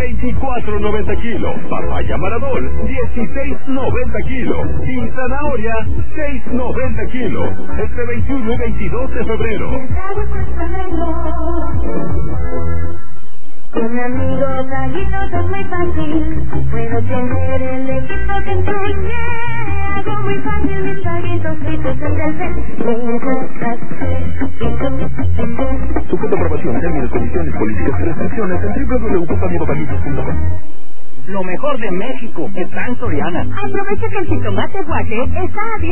24.90 kilos. Papaya Maradol, 16.90 kilos. Y zanahoria, 6.90 kilos. Este 21 y 22 de febrero. Con amigos amigos es muy fácil. Puedo tener el equipo que enseñé. Hago muy fácil mis taguitos fritos en Sujeto a aprobación, términos, condiciones, políticas y restricciones en www.amigosbajitos.com. Lo mejor de México está en Soriana. Aprovecha que el jitomate guaje está a